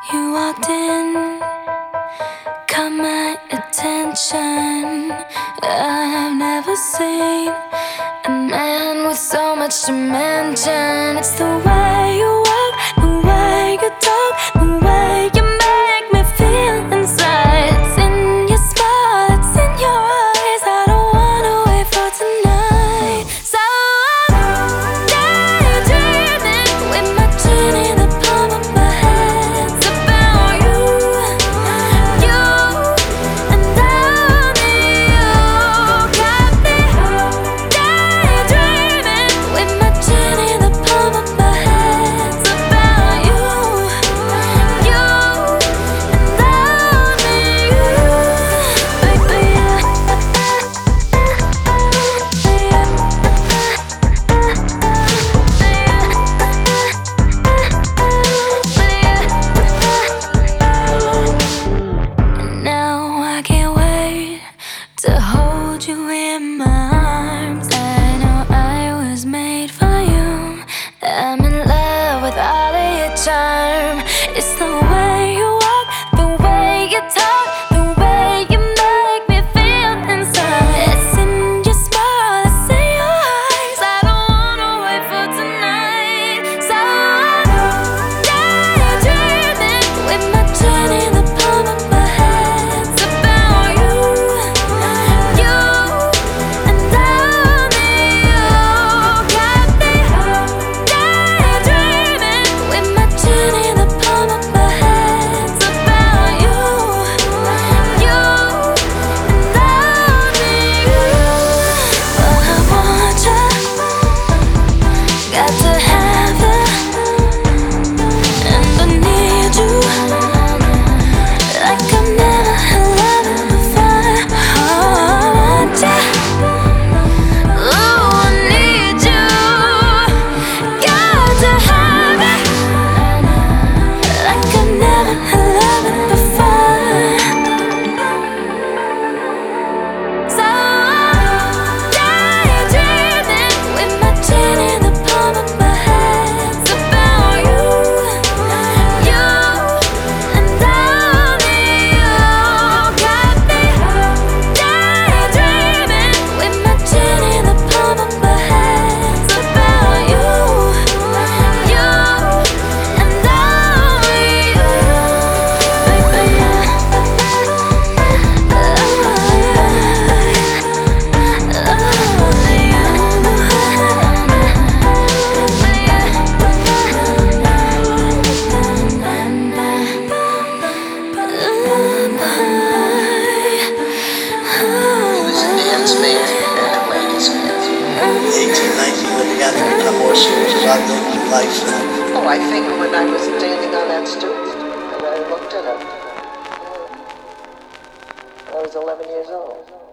You walked in, caught my attention. I've never seen a man with so much dimension. It's the way you walk, the way you talk, the way you make me feel inside. It's in your smile, it's in your eyes. I don't wanna wait for tonight. So I'm daydreaming with my chin in the palm of my hands about you, you, and only you. Got me daydreaming with my chin in the palm of my hands about you, you, and only you, baby. Now I can't wait to hold you in my arms. I know I was made for you. I'm in love with all of your charm. It's the way you walk, the way you talk, the way you make me feel inside. It's in your smile, it's in your eyes. I don't wanna wait for tonight. So I'm daydreaming with my chin in the palm of my hands about you, you, and only you. Got me daydreaming with my chin in the palm of my hands about you, you, and only you. Well, I want you, got to have you, and I need you like I've never had loving before. Oh, I want you, ooh, I need you, got to have it like I've never had loving before. So I'm daydreaming with my chin in the palm of my hands about you, you, and only you. Got me daydreaming with my chin in the palm of my hands about you, you, and only you, baby. The 1819 when began to become more serious about living life. Oh, I think when I was standing on that stoop and I looked at him, I was 11 years old.